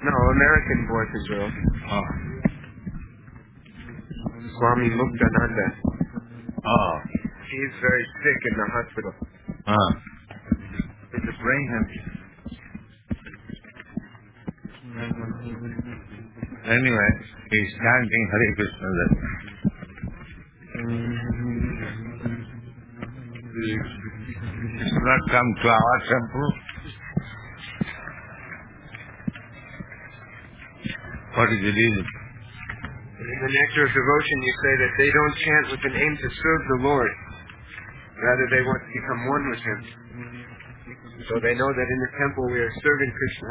No, American boys and girls. Oh. Swami Muktananda. Oh. He's very sick in the hospital. It's a brain hemorrhage. Anyway, he's chanting Hare Krishna there. He should not come to our temple. What is the reason? In the Nectar of Devotion, you say that they don't chant with an aim to serve the Lord. Rather, they want to become one with Him. So they know that in the temple we are serving Krishna.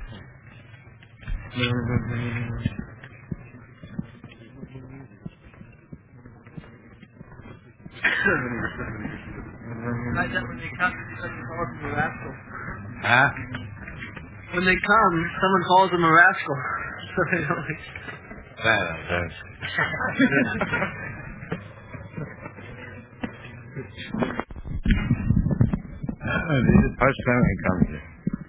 Huh? When they come, someone calls them a rascal. So they don't like... This is the first time I come here.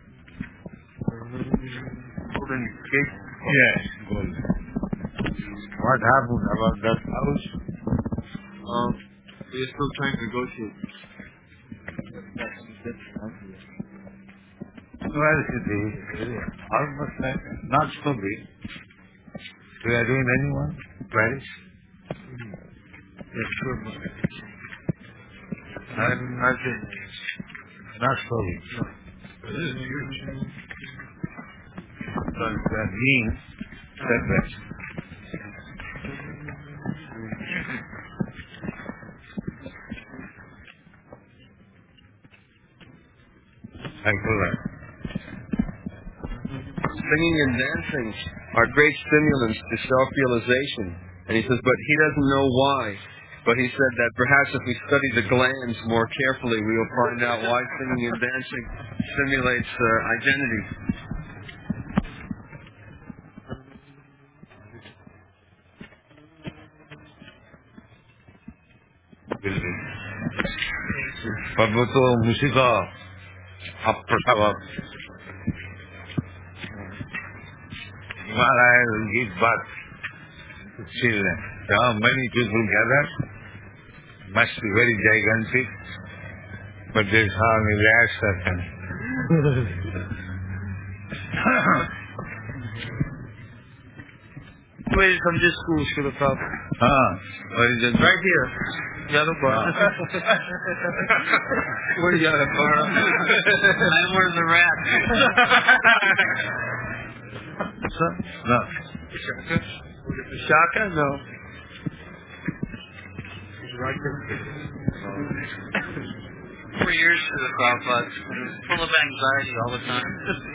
Golden Gate? Yes, golden. What happened about that house? We are still trying to negotiate. Well, it is almost like not so big. We are doing anyone? Paris? Yes, sure. Not so big. This is huge. Because we are being separate. Singing and dancing are great stimulants to self-realization. And he says, but he doesn't know why. But he said that perhaps if we study the glands more carefully, we will find out why singing and dancing stimulates identity. Parvato Musika Aprasava. Himalaya will give birth to children. There are many people gathered, must be very gigantic, but there is hardly less certain. Where did you come to school, Srila Prabhupada? Where is it? Right here. Yadavara. Where's Yadavara? And where's the rat? No. Shaka? No. 4 years to the Prabhupada. Full of anxiety all the time.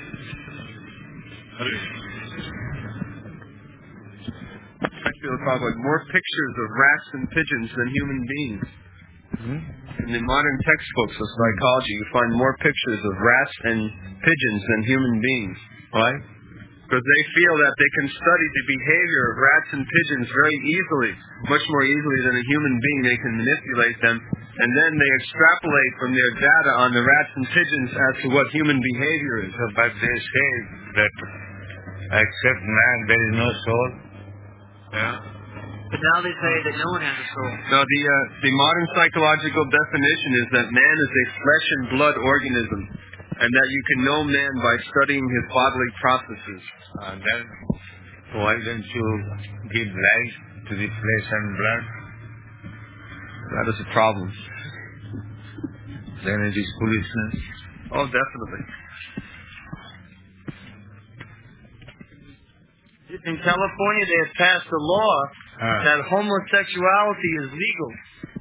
More pictures of rats and pigeons than human beings. In the modern textbooks of psychology, you find more pictures of rats and pigeons than human beings. Why? Because they feel that they can study the behavior of rats and pigeons very easily, much more easily than a human being. They can manipulate them, and then they extrapolate from their data on the rats and pigeons as to what human behavior is. But they say that except man, there is no soul. Yeah. But now they say that no one has a soul. Now, the modern psychological definition is that man is a flesh and blood organism, and that you can know man by studying his bodily processes. Then why don't you give life to the flesh and blood? That is a problem. Then it is foolishness. Oh, definitely. In California, they have passed a law that homosexuality is legal.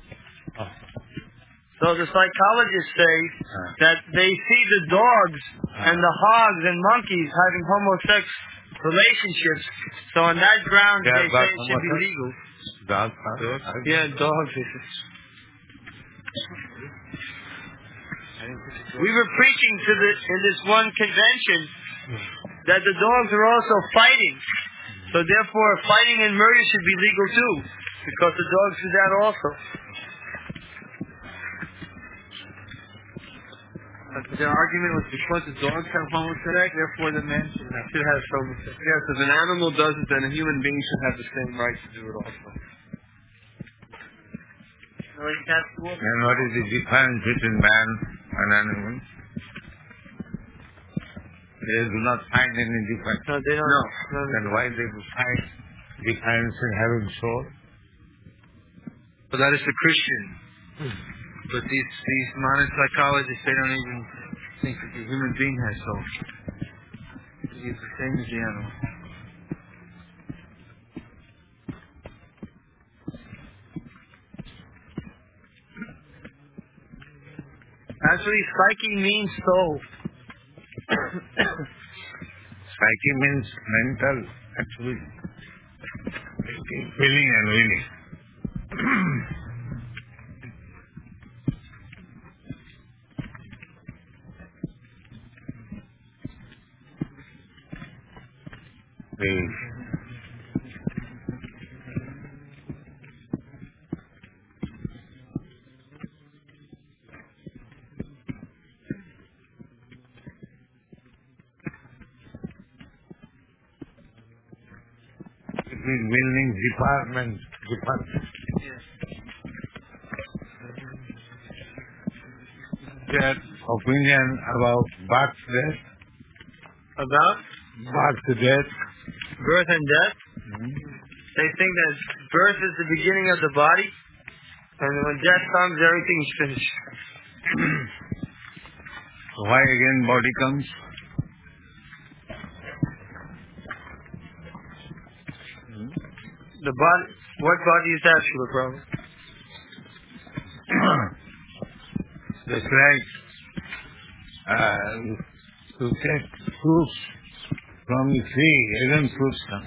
So the psychologists say that they see the dogs and the hogs and monkeys having homosex relationships. So on that ground, they say it should be legal. Dogs? Yeah, dogs. We were preaching in this one convention that the dogs are also fighting. So therefore, fighting and murder should be legal too, because the dogs do that also. Their argument was because the dogs have homosexuality, therefore the man should have homosexuality. Yes, if an animal does it, then a human being should have the same right to do it also. And what is the difference between man and animal? They do not find any difference. No, they don't. No. Then why they find difference in having soul? But that is the Christian. But these modern psychologists, they don't even think that the human being has soul. He's the same as the animal. Actually, psyche means soul. Psyche means mental activity, feeling and willing. Willing department. Yes. Their opinion about birth, death. About? Birth, death. Birth and death? They think that birth is the beginning of the body, and when death comes, everything's finished. Why again body comes? The body, what body is that, Srila Prabhupada? Just like to take fruits from the tree, again fruits come.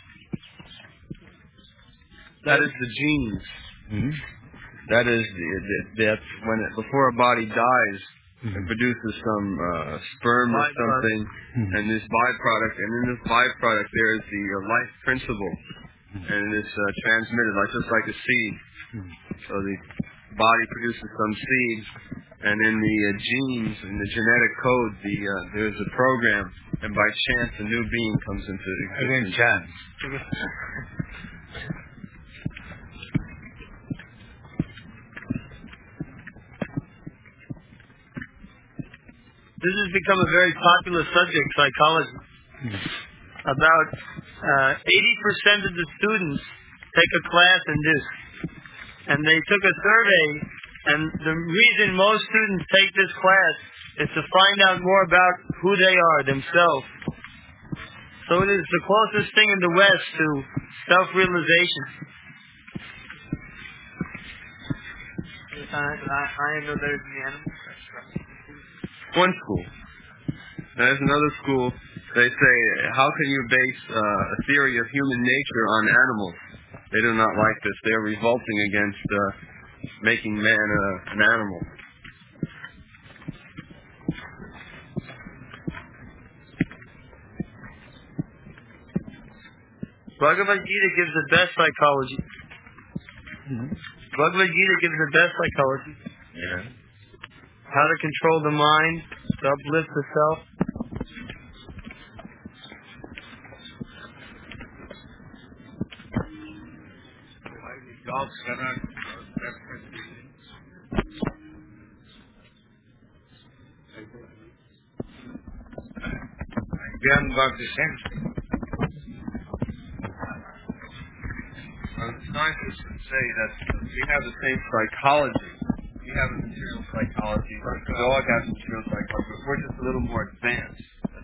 That is the genes. That is that's when before a body dies, it produces some sperm or something, and this byproduct, and in this byproduct there is the life principle, and it's transmitted just like a seed. So the body produces some seeds, and in the genes, in the genetic code, there's a program, and by chance a new being comes into existence. Again chance. This has become a very popular subject, psychology. About 80% of the students take a class in this. And they took a survey, and the reason most students take this class is to find out more about who they are themselves. So it is the closest thing in the West to self-realization. I know there's the animal. One school. There's another school. They say, how can you base a theory of human nature on animals? They do not like this. They are revolting against making man an animal. Bhagavad Gita gives the best psychology. Bhagavad Gita gives the best psychology. Yeah. How to control the mind, to uplift the self. Dogs cannot they haven't got the sense. Scientists would say that we have the same psychology. We have a material psychology, like the dog has material psychology, but we're just a little more advanced.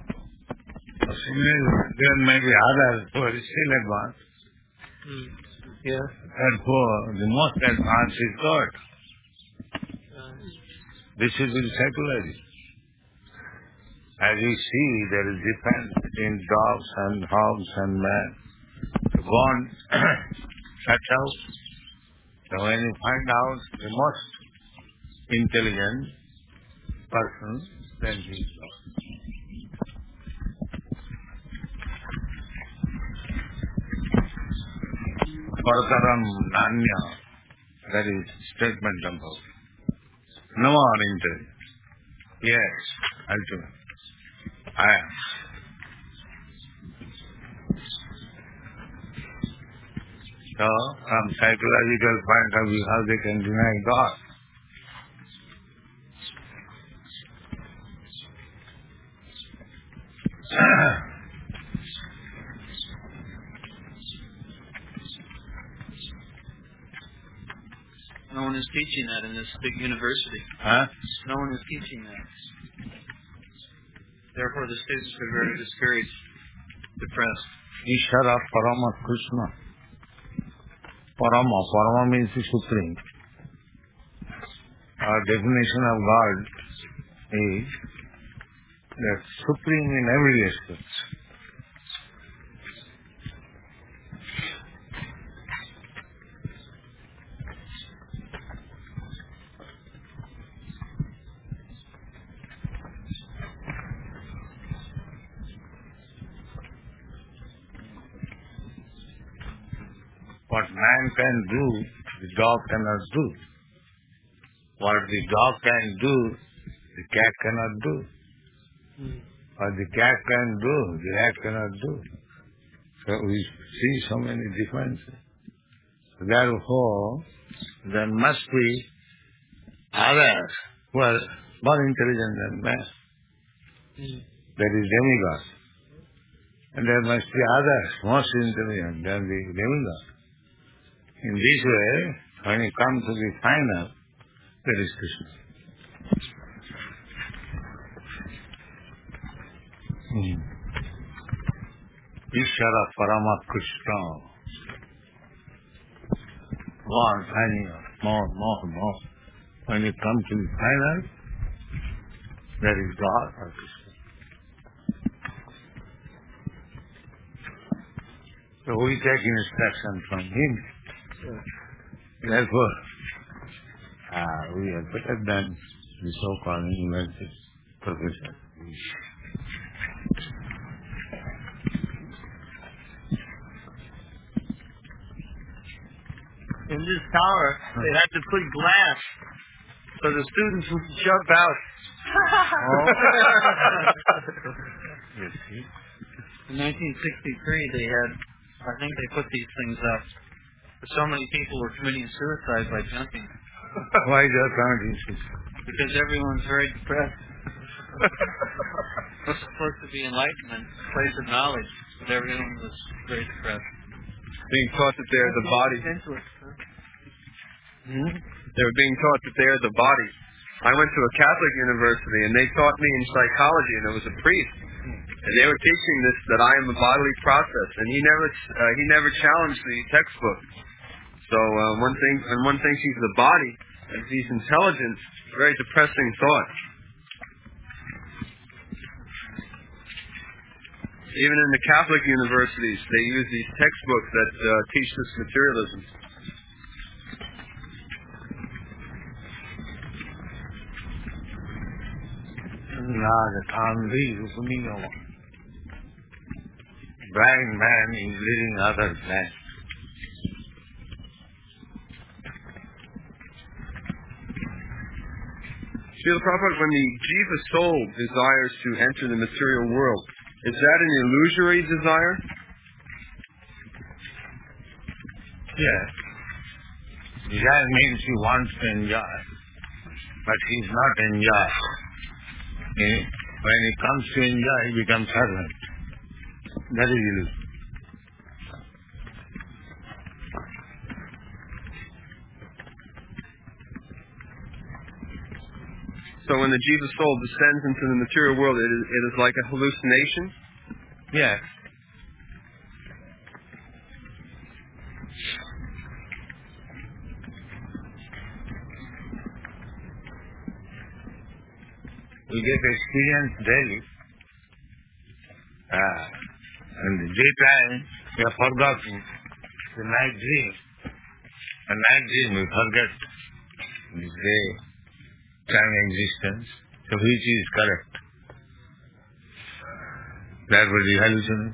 There may be others who are still advanced. Yeah. Therefore, the most advanced is God. This is in psychology. As you see, there is difference between dogs and hogs and man. The bond shuts out. So when you find out the most intelligent person, then he is God. Parataram Nanya, that is statement number. No more intelligence. Yes, ultimate. I am. So, from psychological point of view, how they can deny God? No one is teaching that in this big university. Huh? No one is teaching that. Therefore, the students are very discouraged, depressed. Ishara Parama Krishna. Parama means the Supreme. Our definition of God is that Supreme in every aspect. What man can do, the dog cannot do. What the dog can do, the cat cannot do. What the cat can do, the rat cannot do. So we see so many differences. Therefore, there must be others who are more intelligent than man. That is demigod. And there must be others more intelligent than the demigod. In this way, when you come to the final, there is Krishna. Ishara Parama Krishna. More, finding out, more. When you come to the final, there is God or Krishna. So we take instruction from him. Therefore, we are better than the so-called university professor. In this tower, they had to put glass so the students would jump out. Yes, see? In 1963, they had, I think they put these things up. So many people were committing suicide by jumping. Why they are committing suicide? Because everyone's very depressed. It was supposed to be enlightenment, a place of knowledge, but everyone was very depressed. Being taught that they're the body. They were being taught that they're the body. I went to a Catholic university, and they taught me in psychology, and there was a priest, and they were teaching this, that I am a bodily process, and he never challenged the textbook. So one thing he's the body, and he's intelligent. Very depressing thought. Even in the Catholic universities, they use these textbooks that teach this materialism. Blind man is leading others blind. Srila Prabhupada, when the jiva soul desires to enter the material world, is that an illusory desire? Yes. Desire means he wants to enjoy, but he is not enjoy. When he comes to enjoy, he becomes servant. That is illusion. So when the jiva soul descends into the material world, it is like a hallucination? Yes. We get experience daily. In the daytime, we are forgotten. The night dream. The night dream, we forget this daytime existence. So which is correct? That was the hallucination.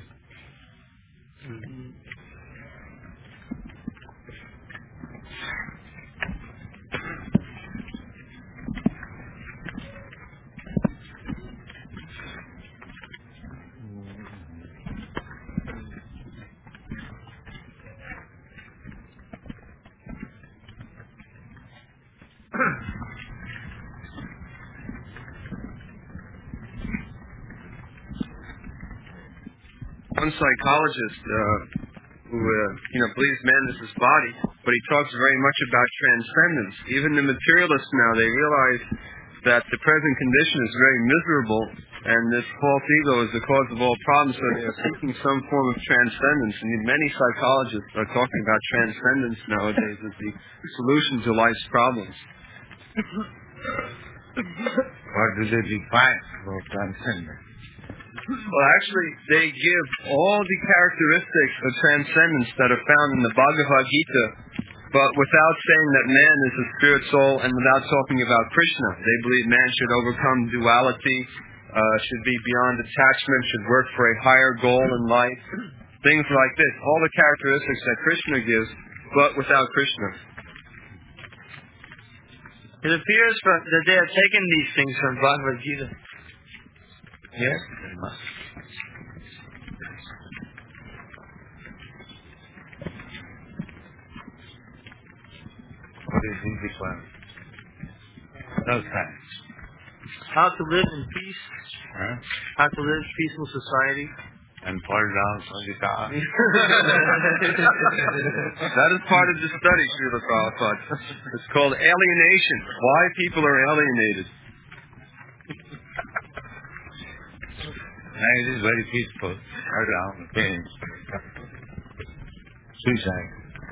one psychologist who believes man is his body, but he talks very much about transcendence. Even the materialists now, they realize that the present condition is very miserable, and this false ego is the cause of all problems, so they are seeking some form of transcendence. And many psychologists are talking about transcendence nowadays as the solution to life's problems. What do they define about transcendence? Well, actually, they give all the characteristics of transcendence that are found in the Bhagavad Gita, but without saying that man is a spirit soul and without talking about Krishna. They believe man should overcome duality, should be beyond attachment, should work for a higher goal in life, things like this. All the characteristics that Krishna gives, but without Krishna. It appears that they have taken these things from Bhagavad Gita. Yes? What is indifference? No science. How to live in peace. Huh? How to live in peaceful society. And fall down from the car. That is part of the study, Srila Prabhupada. It's called alienation. Why people are alienated. Now it is very peaceful. Fall down, pain. Suicide.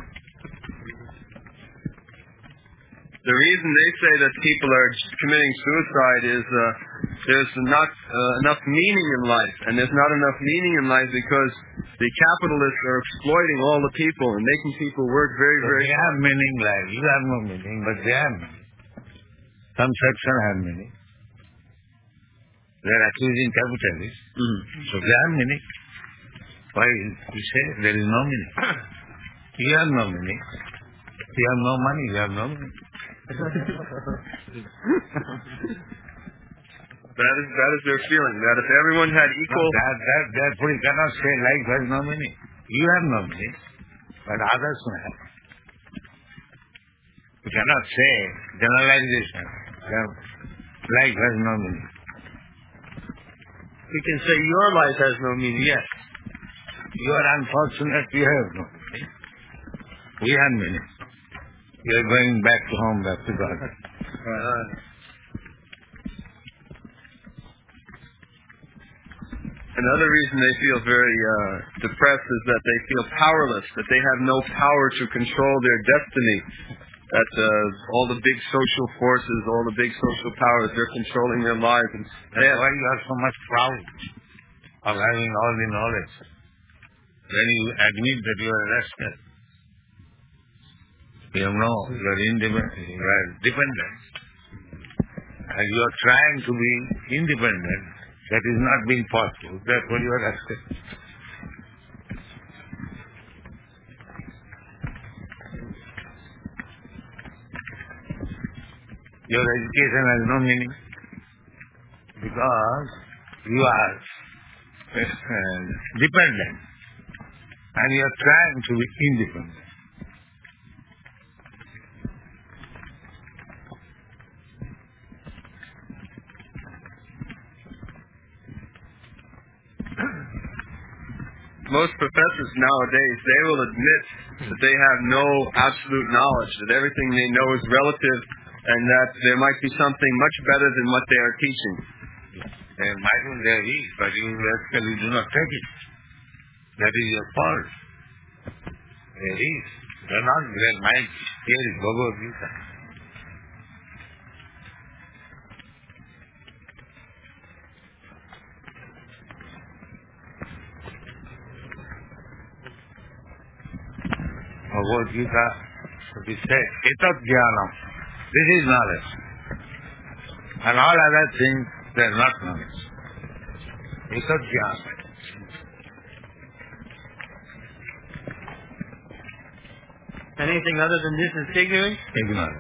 The reason they say that people are committing suicide is there's not enough meaning in life. And there's not enough meaning in life because the capitalists are exploiting all the people and making people work very, very hard. They have meaning life. You have no meaning, but they have meaning. Some section have meaning. They are accusing capitalists. So they have meaning. Why you say there is no meaning? You have no meaning. You have no money, you have no meaning. That is their feeling, that if everyone had equal... Therefore you cannot say life has no meaning. You have no meaning, but others may have. You cannot say generalization. Life has no meaning. We can say your life has no meaning. Yes. You are unfortunate, you have no meaning. We have meaning. You are going back to home, back to God. Another reason they feel very depressed is that they feel powerless, that they have no power to control their destiny, that all the big social forces, all the big social powers, they're controlling their lives. And that's why you are so much proud of having all the knowledge. When you admit that you are a rascal, you know you are independent, you are dependent, and you are trying to be independent. That is not being possible. Therefore you are rascal. Your education has no meaning because you are dependent and you are trying to be independent. Most professors nowadays, they will admit that they have no absolute knowledge, that everything they know is relative, and that there might be something much better than what they are teaching. There might be there is, but you actually do not take it. That is your fault. There is. There not there might. Here is Bhagavad Gita. Bhagavad Gita, it says, Etat Jnanam. This is knowledge. And all other things, they are not knowledge. Etat Jnanam. Anything other than this is ignorance? Ignorance.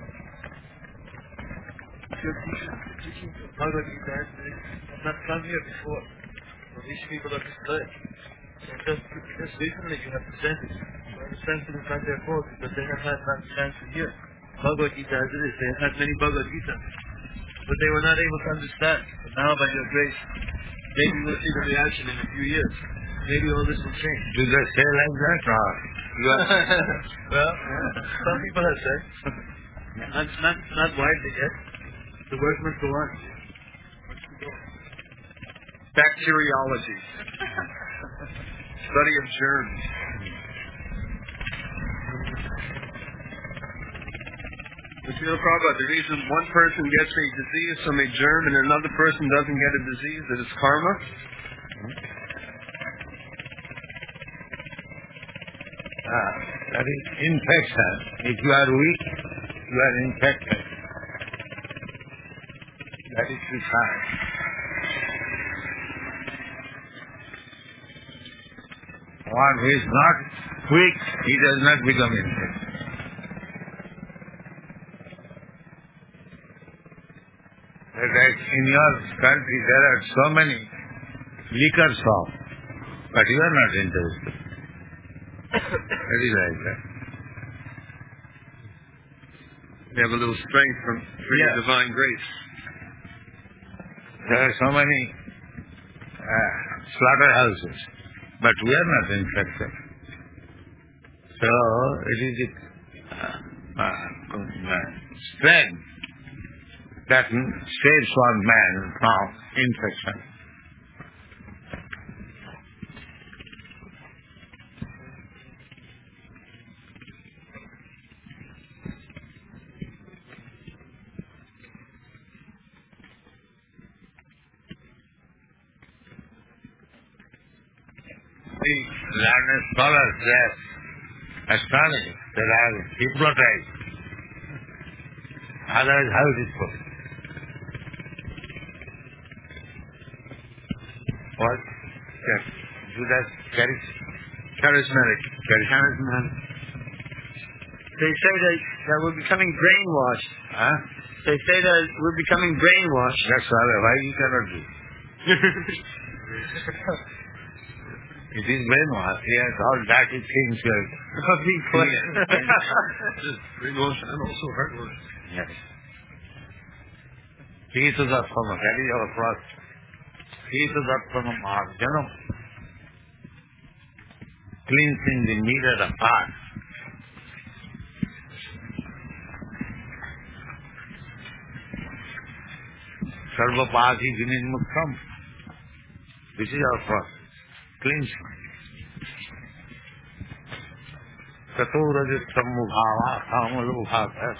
Bhagavad Gita has not come here before. So these people are misled. Just recently you have presented. So in a sense it is not their fault because they have had not the chance to hear. Bhagavad Gita as it is. They have had many Bhagavad Gita. But they were not able to understand. But now by your grace, maybe we'll see the reaction in a few years. maybe all this will change. Do they say like that? Or you are, Well, some people have said. Not widely yet. The work must go on. Bacteriology. Study of germs. But you know, Prabhupada, the reason one person gets a disease from a germ and another person doesn't get a disease, that is karma. That is infection. If you are weak, you are infected. That is the sign. One who is not weak, he does not become infected. That in your country there are so many liquor shops, but you are not interested. That is like that. We have a little strength from your divine grace. There are so many slaughterhouses, but we are not infected. So it is the strength that saves one man from infection. The learned scholars there, astonished that I am hypnotized. Otherwise, how it is possible? What? Yes. Judas charismatic. They say that we're becoming brainwashed. Huh? They say that we're becoming brainwashed. That's all. Why you cannot do? It is brainwash. Yes, all dirty things like Brainwash and also heartwash. yes. He to the from that is our first. He to the from Janam. Cleansing the mirror apart. Sarvapati Vinimuktam. This is our process. Cleansing. Tato Rajittam Mubhava Kamalubhavas.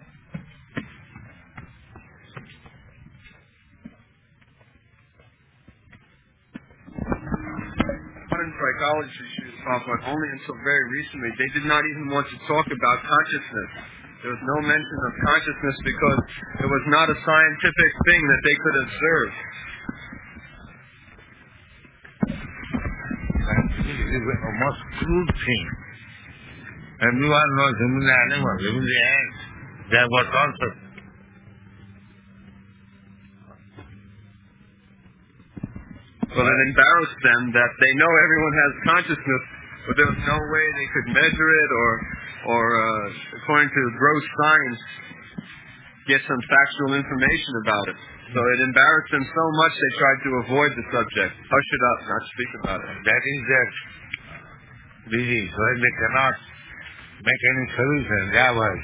Modern psychology, Prabhupada, only until very recently, they did not even want to talk about consciousness. There was no mention of consciousness because it was not a scientific thing that they could observe. It is a most crude thing. Everyone knows even the animals, even the ants, they have got consciousness. Well, it embarrassed them that they know everyone has consciousness, but there was no way they could measure it or according to gross science, get some factual information about it. So it embarrassed them so much they tried to avoid the subject. Hush it up, not speak about it. That is their disease. When they cannot make any solution, they avoid.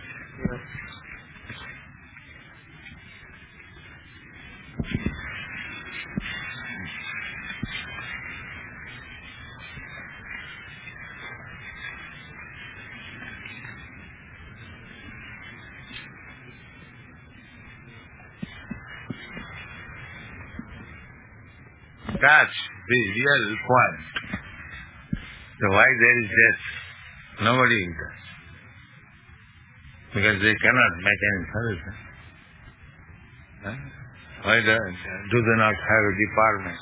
That's the real point. So why there is death? Nobody is death. Because they cannot make any solution. Huh? Why do they not have a department?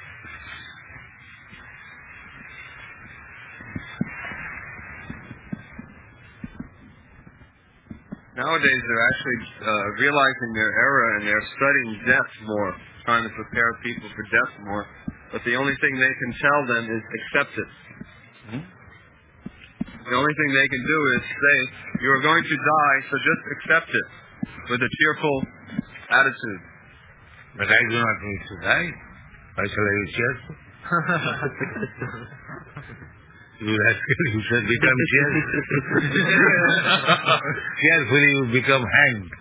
Nowadays they're actually realizing their error and they're studying death more, trying to prepare people for death more. But the only thing they can tell them is accept it. The only thing they can do is say, you are going to die, so just accept it with a cheerful attitude. But I do not need to die. Why shall I be cheerful? You should become careful. Carefully you become hanged.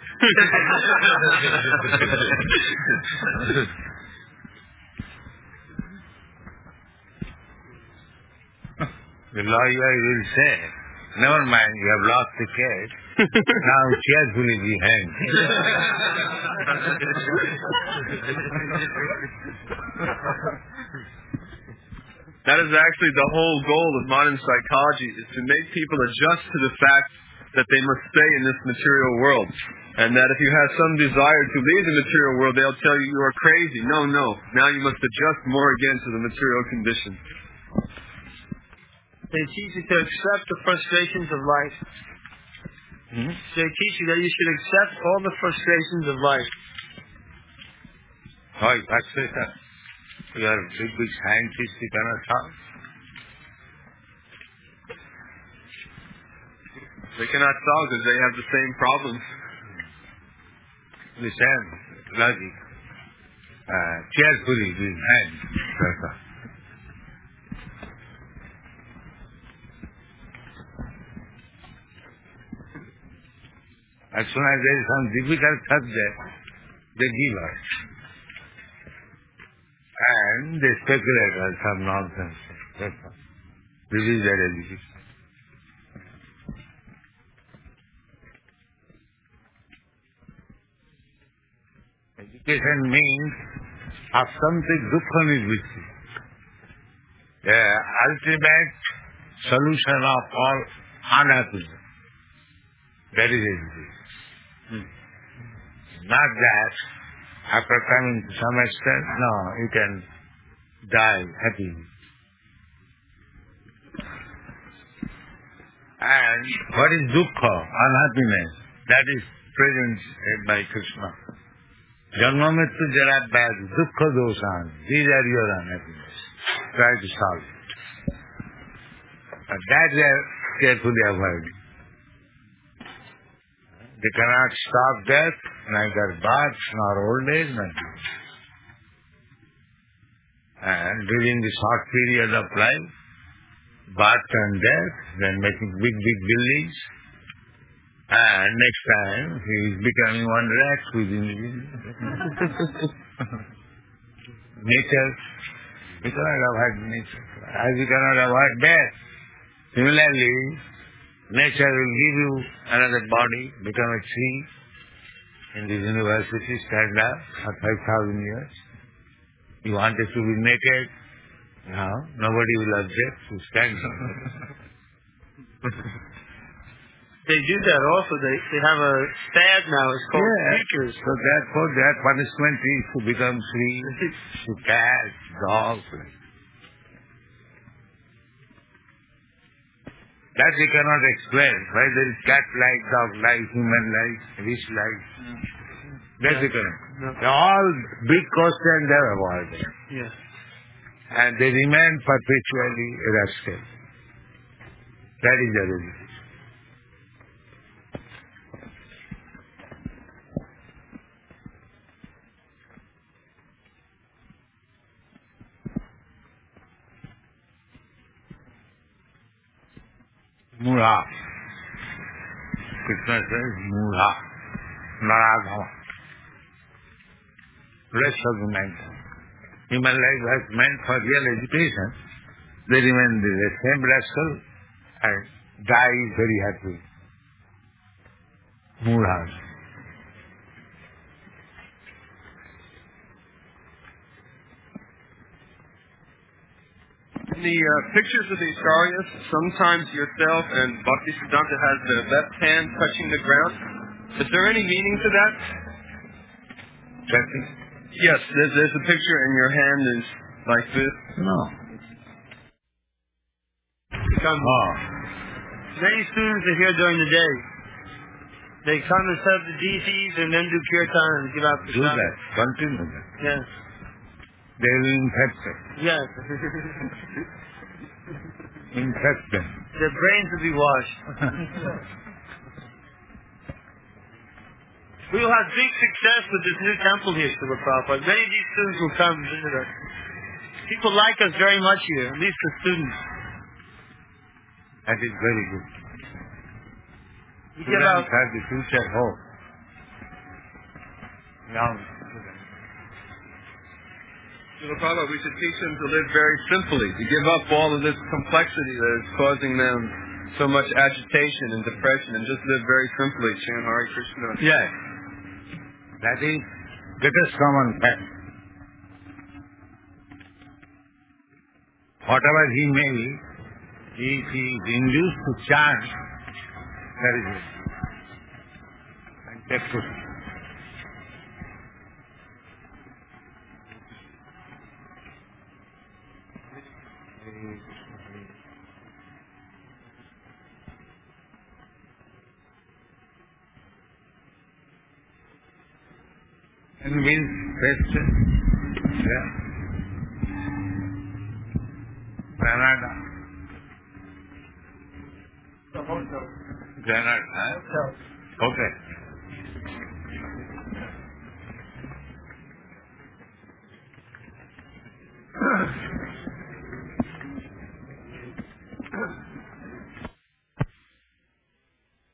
The lawyer will say, never mind, you have lost the case. Now carefully be hanged. That is actually the whole goal of modern psychology, is to make people adjust to the fact that they must stay in this material world. And that if you have some desire to leave the material world, they'll tell you you are crazy. No. Now you must adjust more again to the material condition. They teach you to accept the frustrations of life. They teach you that you should accept all the frustrations of life. Oh, that's it. You are a big scientist, you cannot solve. They cannot solve because they have the same problems. The same logic. Carefully be hanged. That's all. As soon as there is some difficult subject, they give us. And they speculate on some nonsense. That's all. This is their education. Education means asamtik dukkha nirvritti. The ultimate solution of all unhappiness. That is education. Not that after coming to some extent, no, you can die happily. And what is dukkha, unhappiness? That is presented by Krishna. Janma mrityu jara vyadhi dukkha doshan. These are your unhappiness. Try to solve it. But that they are carefully avoiding. They cannot stop death, neither birth nor old age, nothing. And during the short period of life, birth and death, then making big buildings, and next time he is becoming one rat within the building. Nature, we cannot avoid nature. As we cannot avoid death, similarly, nature will give you another body, become a tree. In this university, stand up for 5,000 years. You wanted to be naked. Now, nobody will object to stand up. They do that also. They have a fad now. It's called futures. So therefore, their punishment is to become trees, to cats, dogs. That we cannot explain. Why there is cat life, dog life, human life, fish life. That we cannot. No. They're all big questions they are avoided. Yes. And they remain perpetually irrational. That is the reason. Mula. Krishna says Mula. Naragama. Rest of the mind. Human life was meant for real education. They remain the same rascal and die very happy. Mulas. In the pictures of the Acharyas, sometimes yourself and Bhaktisiddhanta has the left hand touching the ground. Is there any meaning to that? Touching? Yes, there's a picture and your hand is like this. No. Many students are here during the day. They come and serve the deities and then do kirtan and give out Do prasad. that. Continue that. Yes. They will infect them. Yes. Infect them. Their brains will be washed. We will have big success with this new temple here, Srila Prabhupada. Many of these students will come and visit us. People like us very much here, at least the students. That is very good. We give out. Students have the future hope. Now, Prabhupada, we should teach them to live very simply, to give up all of this complexity that is causing them so much agitation and depression, and just live very simply. Chant Hare Krishna. yes, that is greatest common fact. Whatever he may be, if he is induced to chant, that is it. And take food. And means best, yeah. Granada. Granada, huh? Okay.